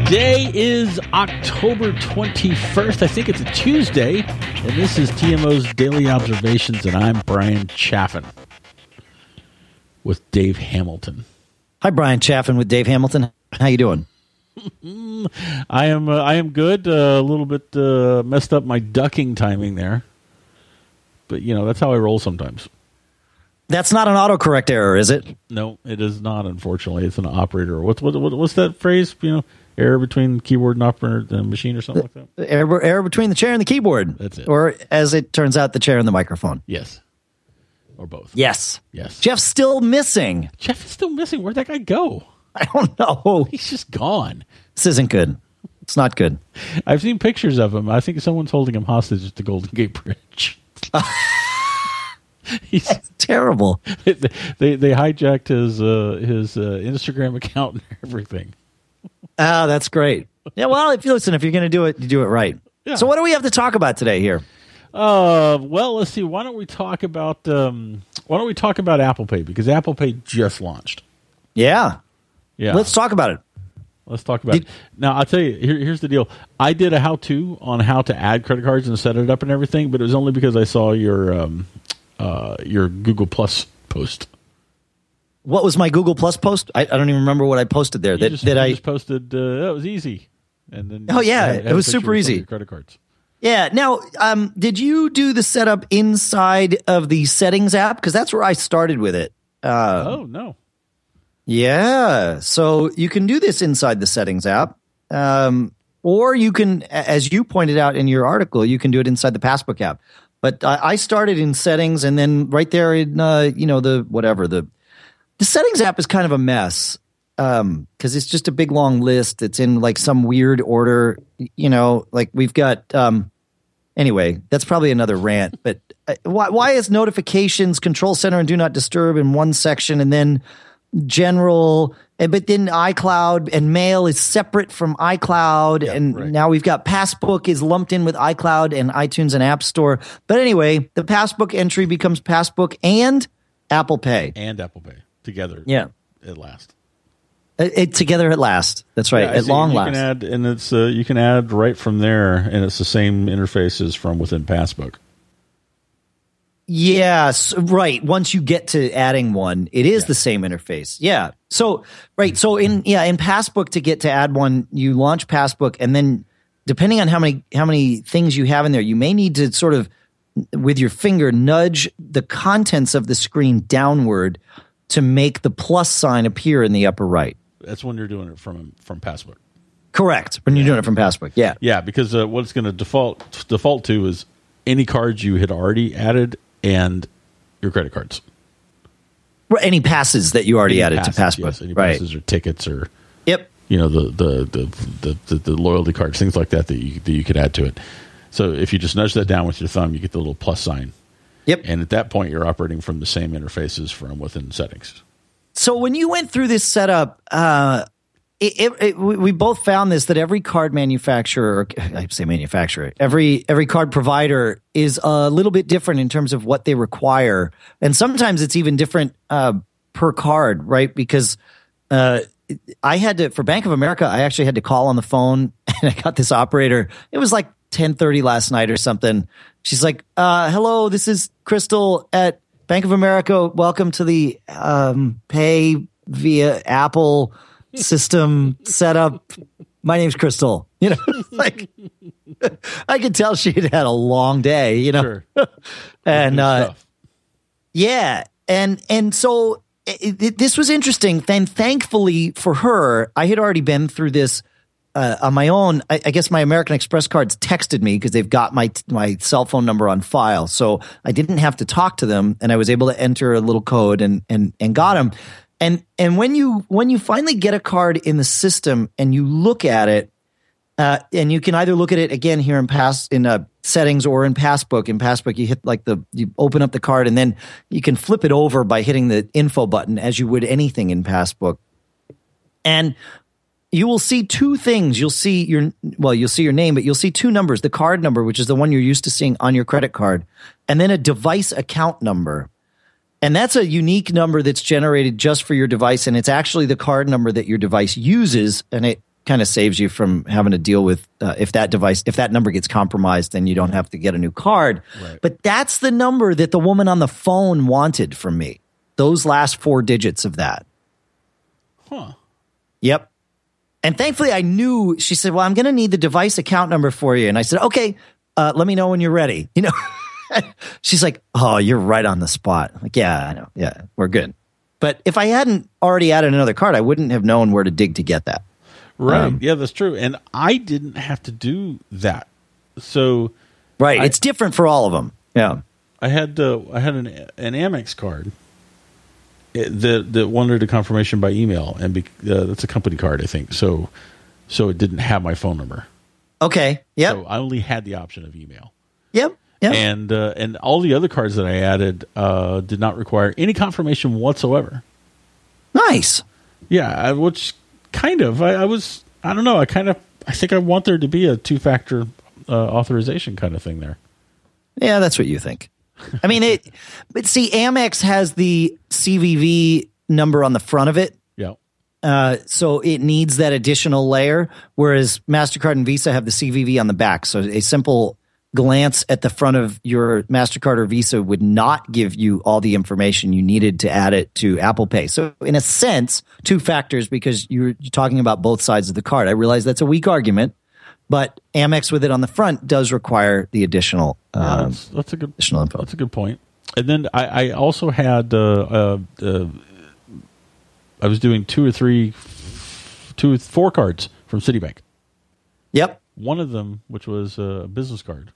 Today is October 21st. I think it's a Tuesday. And this is TMO's Daily Observations, and I'm Brian Chaffin with Dave Hamilton. Hi, Brian Chaffin with Dave Hamilton. How you doing? I am good. A little bit messed up my ducking timing there. But, you know, that's how I roll sometimes. That's not an autocorrect error, is it? No, it is not, unfortunately. It's an operator. What's that phrase? You know, error between keyboard and operator and machine or something like that? Error between the chair and the keyboard. That's it. Or, as it turns out, the chair and the microphone. Yes. Or both. Yes. Yes. Jeff's still missing. Jeff is still missing. Where'd that guy go? I don't know. He's just gone. This isn't good. It's not good. I've seen pictures of him. I think someone's holding him hostage at the Golden Gate Bridge. That's terrible. They hijacked his Instagram account and everything. Oh, that's great. Yeah, well, if you're going to do it, you do it right. Yeah. So what do we have to talk about today here? Well, let's see. Why don't we talk about Apple Pay, because Apple Pay just launched. Yeah. Yeah. Let's talk about it. Let's talk about it. Now, I'll tell you, here's the deal. I did a how-to on how to add credit cards and set it up and everything, but it was only because I saw your Google Plus post. What was my Google Plus post? I don't even remember what I posted there. You just posted, it was easy. And then it was super easy. Credit cards. Yeah. Now, did you do the setup inside of the settings app? Because that's where I started with it. No. Yeah. So you can do this inside the settings app. Or you can, as you pointed out in your article, you can do it inside the Passbook app. But I started in settings, and then right there in, the settings app is kind of a mess. Because it's just a big long list. It's in like some weird order, like we've got, anyway, that's probably another rant, but why is notifications, control center, and do not disturb in one section, and then general, but then iCloud and mail is separate from iCloud. Yeah, and right. Now we've got Passbook is lumped in with iCloud and iTunes and App Store. But anyway, the Passbook entry becomes Passbook and Apple Pay. And Apple Pay together. Yeah. At last. Together at last. That's right. Yeah, at long last. You can add right from there, and it's the same interfaces from within Passbook. Yes, right. Once you get to adding one, it is the same interface. Yeah. So, right. So in Passbook, to get to add one, you launch Passbook, and then depending on how many things you have in there, you may need to sort of with your finger nudge the contents of the screen downward to make the plus sign appear in the upper right. That's when you're doing it from Passbook. Correct. When you're doing it from Passbook. Yeah. Yeah, because what it's going to default to is any cards you had already added and your credit cards. Any passes that you already added to Passbook. Yes, any passes or tickets or the loyalty cards, things like that you could add to it. So if you just nudge that down with your thumb, you get the little plus sign. Yep. And at that point, you're operating from the same interfaces from within settings. So when you went through this setup, we both found this, that every card manufacturer, every card provider is a little bit different in terms of what they require. And sometimes it's even different per card, right? Because I had to, for Bank of America, I actually had to call on the phone, and I got this operator. It was like 10:30 last night or something. She's like, hello, this is Crystal at Bank of America. Welcome to the pay via Apple system setup. My name's Crystal. Like I could tell she had a long day, Sure. And yeah. And so this was interesting. Then thankfully for her, I had already been through this on my own. I guess my American Express cards texted me because they've got my cell phone number on file. So I didn't have to talk to them, and I was able to enter a little code and got them. And when you finally get a card in the system and you look at it, and you can either look at it again here in settings or in Passbook. In Passbook, you hit you open up the card, and then you can flip it over by hitting the info button as you would anything in Passbook. And you will see two things. You'll see your name, but you'll see two numbers: the card number, which is the one you're used to seeing on your credit card, and then a device account number. And that's a unique number that's generated just for your device, and it's actually the card number that your device uses, and it kind of saves you from having to deal with if that number gets compromised, then you don't have to get a new card. Right. But that's the number that the woman on the phone wanted from me. Those last 4 digits of that. Huh. Yep. And thankfully I knew. She said, well, I'm going to need the device account number for you. And I said, okay, let me know when you're ready. You know, she's like, oh, you're right on the spot. I'm like, yeah, I know. Yeah, we're good. But if I hadn't already added another card, I wouldn't have known where to dig to get that. Right. Yeah, that's true. And I didn't have to do that. So right. It's different for all of them. Yeah. I had an Amex card that wanted a confirmation by email, and that's a company card, I think. So it didn't have my phone number. Okay. Yep. So I only had the option of email. Yep. Yep. And all the other cards that I added did not require any confirmation whatsoever. Nice. Yeah, which kind of I don't know. I think I want there to be a 2-factor authorization kind of thing there. Yeah, that's what you think. I mean, but see, Amex has the CVV number on the front of it. Yeah. So it needs that additional layer, whereas MasterCard and Visa have the CVV on the back. So a simple glance at the front of your MasterCard or Visa would not give you all the information you needed to add it to Apple Pay. So in a sense, 2 factors, because you're talking about both sides of the card. I realize that's a weak argument, but Amex with it on the front does require the additional that's a good additional info. That's a good point. And then I also had I was doing 4 cards from Citibank. Yep. One of them, which was a business card,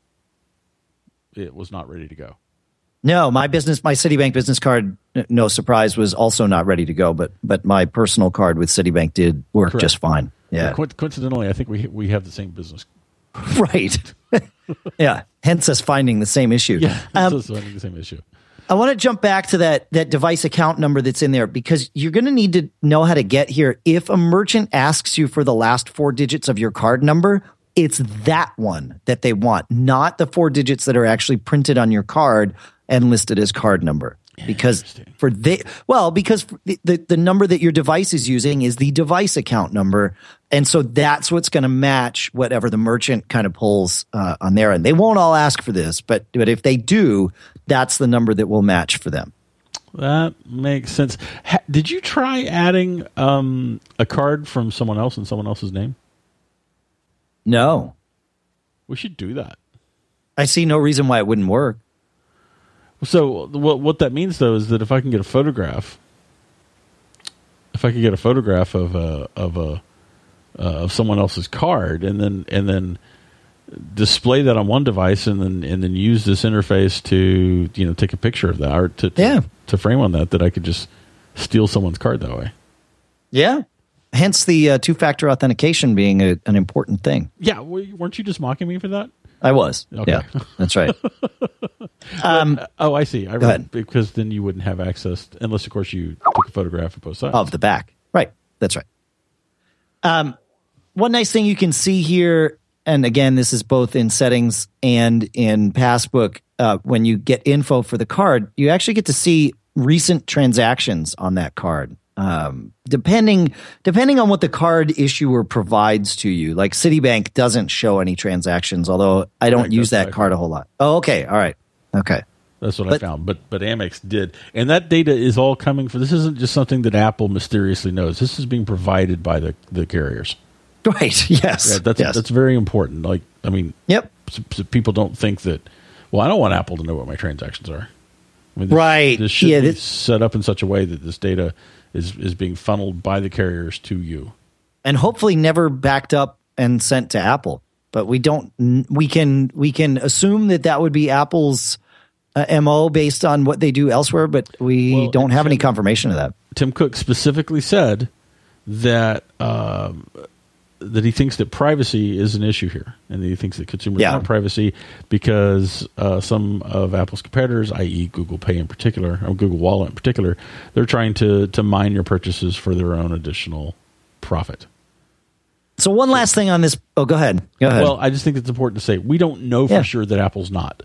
it was not ready to go. No, my Citibank business card, no surprise, was also not ready to go. But my personal card with Citibank did work Correct. Just fine. Yeah. Coincidentally, I think we have the same business. Right. Yeah. Hence us finding the same issue. Yeah. Finding the same issue. I want to jump back to that device account number that's in there, because you're going to need to know how to get here. If a merchant asks you for the last 4 digits of your card number, it's that one that they want, not the 4 digits that are actually printed on your card and listed as card number. Because the number that your device is using is the device account number. And so that's what's going to match whatever the merchant kind of pulls on their end. They won't all ask for this, but if they do, that's the number that will match for them. That makes sense. Did you try adding a card from someone else in someone else's name? No. We should do that. I see no reason why it wouldn't work. So what that means, though, is that if I can get a photograph of someone else's card, and then display that on one device, and then use this interface to take a picture of that, or to frame on that I could just steal someone's card that way. Yeah. Hence the 2-factor authentication being an important thing. Yeah, weren't you just mocking me for that? I was. Okay. Yeah, that's right. I see. Go ahead. Because then you wouldn't have access, unless, of course, you took a photograph of both sides. Of the back. Right. That's right. One nice thing you can see here, and again, this is both in settings and in Passbook, when you get info for the card, you actually get to see recent transactions on that card. Depending on what the card issuer provides to you, like Citibank doesn't show any transactions, although I don't use that card a whole lot. Oh, okay. All right. Okay. That's what I found. But Amex did. And that data is all coming from, this isn't just something that Apple mysteriously knows. This is being provided by the carriers. Right. Yes. Yeah, that's very important. Like, I mean, yep. So people don't think that, well, I don't want Apple to know what my transactions are. I mean, this should be set up in such a way that this data is being funneled by the carriers to you, and hopefully never backed up and sent to Apple. But we don't. We can assume that would be Apple's MO based on what they do elsewhere, but we don't have any confirmation of that. Tim Cook specifically said that that he thinks that privacy is an issue here, and he thinks that consumers want privacy because some of Apple's competitors, i.e. Google Pay in particular, or Google Wallet in particular, they're trying to mine your purchases for their own additional profit. So one last thing on this. Oh, go ahead. Well, I just think it's important to say we don't know for sure that Apple's not.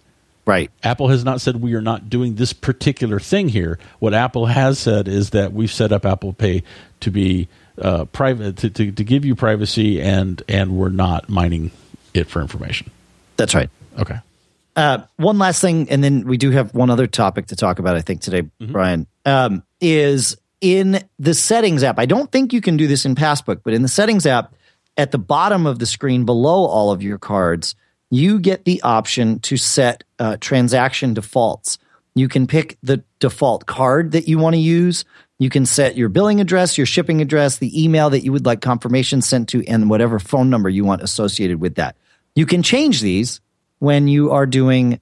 Right. Apple has not said we are not doing this particular thing here. What Apple has said is that we've set up Apple Pay to be private, to give you privacy, and we're not mining it for information. That's right. Okay. One last thing, and then we do have one other topic to talk about, I think, today, Brian, is in the Settings app. I don't think you can do this in Passbook, but in the Settings app, at the bottom of the screen below all of your cards, you get the option to set transaction defaults. You can pick the default card that you want to use. You can set your billing address, your shipping address, the email that you would like confirmation sent to, and whatever phone number you want associated with that. You can change these when you are doing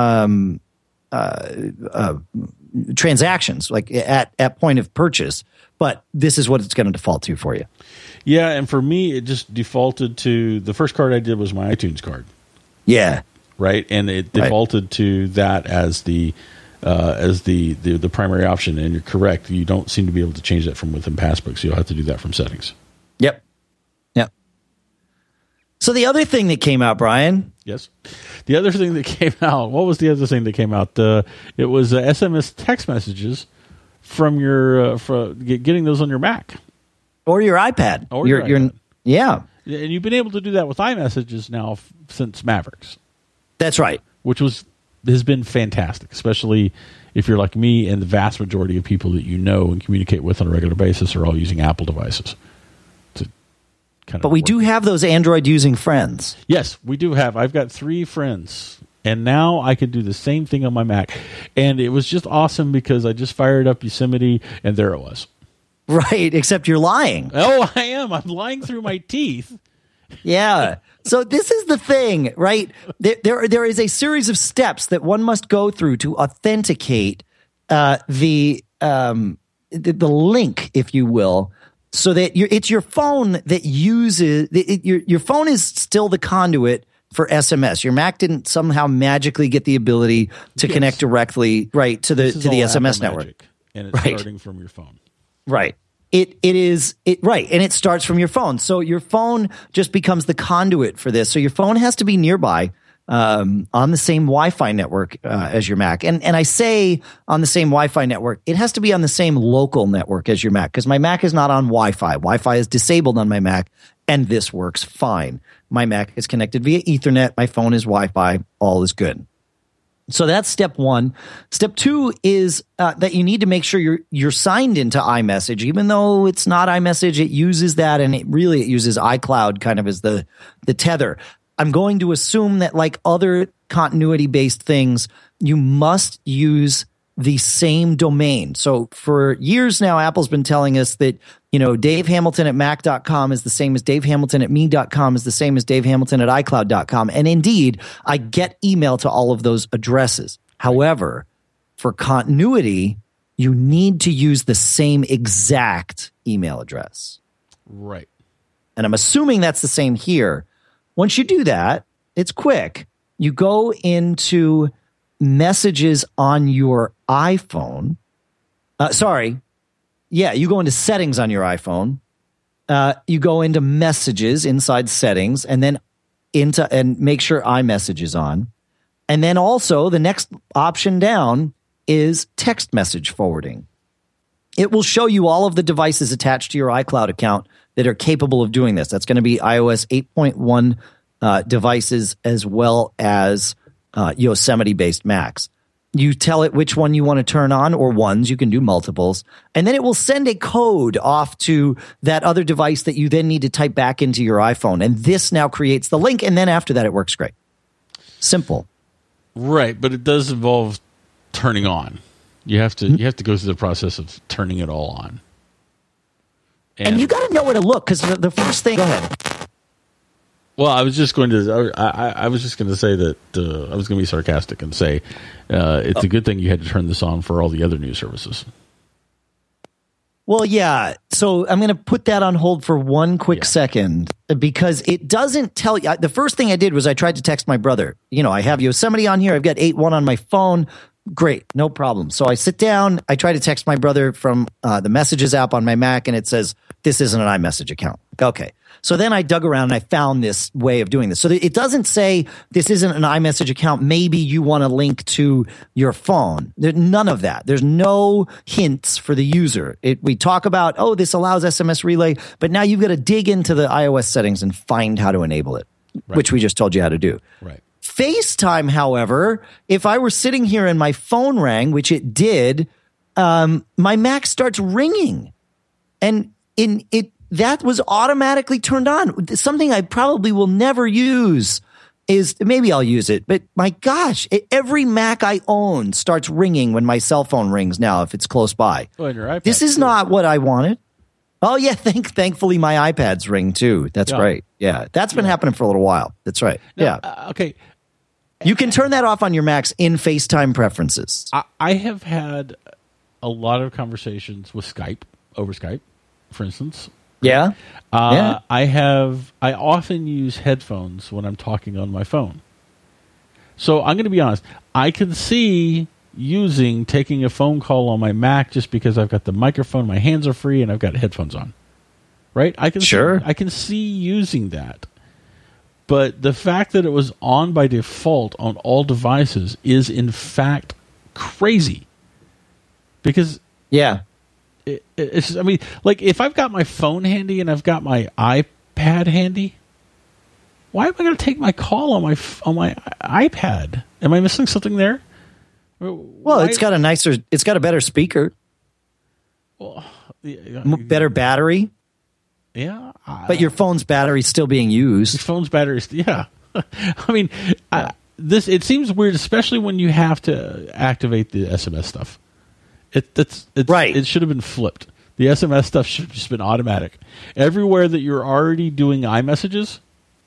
transactions, like at point of purchase. But this is what it's going to default to for you. Yeah, and for me, it just defaulted to the first card I did was my iTunes card. Yeah. Right, and it defaulted to that as the primary option. And you're correct; you don't seem to be able to change that from within Passbook, so you'll have to do that from settings. Yep. So the other thing that came out, Brian. Yes, the other thing that came out. What was the other thing that came out? It was SMS text messages from your getting those on your Mac or your iPad. Or your iPad. Yeah. And you've been able to do that with iMessages now since Mavericks. That's right. Which has been fantastic, especially if you're like me and the vast majority of people that you know and communicate with on a regular basis are all using Apple devices. But we do have those Android-using friends. Yes, we do have. I've got 3 friends, and now I can do the same thing on my Mac. And it was just awesome because I just fired up Yosemite, and there it was. Right, except you're lying. Oh, I am. I'm lying through my teeth. Yeah. So this is the thing, right? There is a series of steps that one must go through to authenticate the link, if you will, so that it's your phone that uses your phone is still the conduit for SMS. Your Mac didn't somehow magically get the ability to connect directly right to the SMS network, and it's starting from your phone. Right. It is right, and it starts from your phone. So your phone just becomes the conduit for this. So your phone has to be nearby on the same Wi-Fi network as your Mac. And I say on the same Wi-Fi network, it has to be on the same local network as your Mac, because my Mac is not on Wi-Fi. Wi-Fi is disabled on my Mac, and this works fine. My Mac is connected via Ethernet. My phone is Wi-Fi. All is good. So that's step 1. Step 2 is that you need to make sure you're signed into iMessage, even though it's not iMessage. It uses that, and it uses iCloud kind of as the tether. I'm going to assume that, like other continuity-based things, you must use the same domain. So for years now, Apple's been telling us that, Dave Hamilton at Mac.com is the same as Dave Hamilton at Me.com is the same as Dave Hamilton at iCloud.com. And indeed, I get email to all of those addresses. However, for continuity, you need to use the same exact email address. Right. And I'm assuming that's the same here. Once you do that, it's quick. You go into Messages on your iPhone. You go into Settings on your iPhone. You go into Messages inside Settings, and then and make sure iMessage is on. And then also the next option down is text message forwarding. It will show you all of the devices attached to your iCloud account that are capable of doing this. That's going to be iOS 8.1 devices, as well as Yosemite-based Macs. You tell it which one you want to turn on, or ones. You can do multiples. And then it will send a code off to that other device that you then need to type back into your iPhone. And this now creates the link. And then after that, it works great. Simple. Right. But it does involve turning on. You have to go through the process of turning it all on. And you got to know where to look, because the first thing. Go ahead. Well, I was just going to. I was just going to say that I was going to be sarcastic and say it's a good thing you had to turn this on for all the other news services. Well, yeah. So I'm going to put that on hold for one quick second, because it doesn't tell you. The first thing I did was I tried to text my brother. I have Yosemite on here. I've got 8.1 on my phone. great, no problem. So I sit down, I try to text my brother from the Messages app on my Mac, and it says, this isn't an iMessage account. Okay. So then I dug around and I found this way of doing this. So it doesn't say this isn't an iMessage account. Maybe you want to link to your phone. There's none of that. There's no hints for the user. We talk about, this allows SMS relay, but now you've got to dig into the iOS settings and find how to enable it, which we just told you how to do. Right. FaceTime, however, if I were sitting here and my phone rang, which it did, my Mac starts ringing, and that was automatically turned on. Something I probably will never use is, maybe I'll use it, but my gosh, every Mac I own starts ringing when my cell phone rings now if it's close by. Oh, and your iPad, this is not what I wanted. Oh, yeah, thankfully my iPads ring too. That's right. Yeah, that's been happening for a little while. That's right. Now, okay. You can turn that off on your Macs in FaceTime preferences. I have had a lot of conversations with Skype, over Skype, for instance. Yeah. I often use headphones when I'm talking on my phone. So I'm going to be honest. I can see taking a phone call on my Mac just because I've got the microphone, my hands are free, and I've got headphones on. Right? I can see using that. But the fact that it was on by default on all devices is in fact crazy. Because it's, I mean, like if I've got my phone handy and I've got my iPad handy, why am I going to take my call on my iPad? Am I missing something there? Well, it's got a better speaker. Well, better battery. Yeah. But your phone's battery's still being used. Your phone's battery's, yeah. I mean, it seems weird, especially when you have to activate the SMS stuff. Right. It should have been flipped. The SMS stuff should have just been automatic. Everywhere that you're already doing iMessages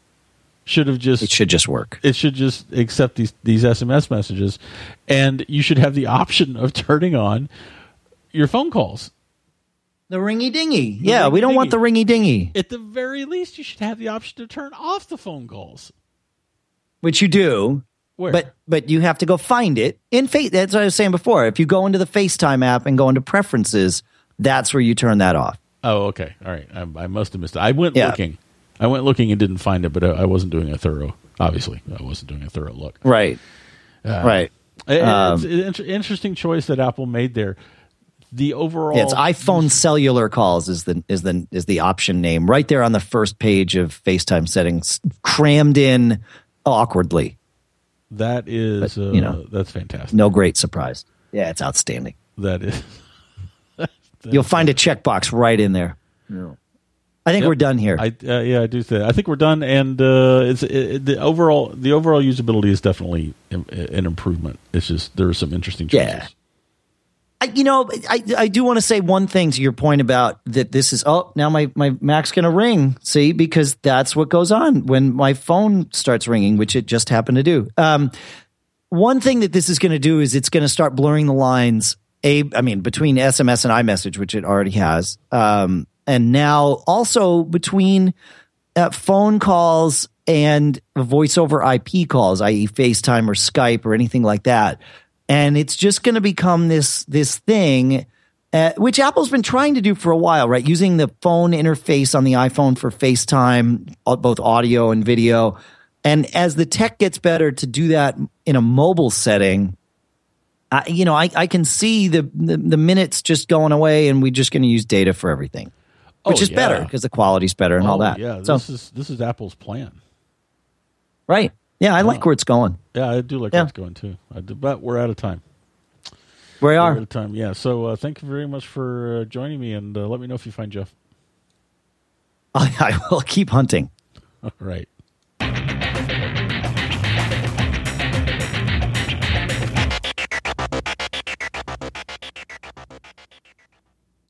it should just work. It should just accept these SMS messages, and you should have the option of turning on your phone calls. The ringy dingy. Yeah, we don't want the ringy dingy. At the very least, you should have the option to turn off the phone calls. Which you do. Where? But you have to go find it. That's what I was saying before. If you go into the FaceTime app and go into preferences, that's where you turn that off. Oh, okay. All right. I must have missed it. I went looking and didn't find it, but I wasn't doing a thorough look. Right. Right. It's an interesting choice that Apple made there. The overall, it's iPhone cellular calls is the option name right there on the first page of FaceTime settings, crammed in awkwardly. That is, that's fantastic. No great surprise. Yeah, it's outstanding. That is. You'll find a checkbox right in there. Yeah. I think we're done here. I do think. I think we're done, and the overall usability is definitely an improvement. It's just there are some interesting choices. Yeah. I do want to say one thing to your point about that this is, now my Mac's going to ring, see, because that's what goes on when my phone starts ringing, which it just happened to do. One thing that this is going to do is it's going to start blurring the lines, between SMS and iMessage, which it already has, and now also between phone calls and voice over IP calls, i.e. FaceTime or Skype or anything like that. And it's just going to become this thing, which Apple's been trying to do for a while, right? Using the phone interface on the iPhone for FaceTime, both audio and video. And as the tech gets better to do that in a mobile setting, I can see the minutes just going away, and we're just going to use data for everything, which is better because the quality's better and all that. Yeah, this is Apple's plan, right? Yeah, I like where it's going. Yeah, I do like where it's going too. But we're out of time. We're out of time. Yeah. So thank you very much for joining me, and let me know if you find Jeff. I will keep hunting. All right.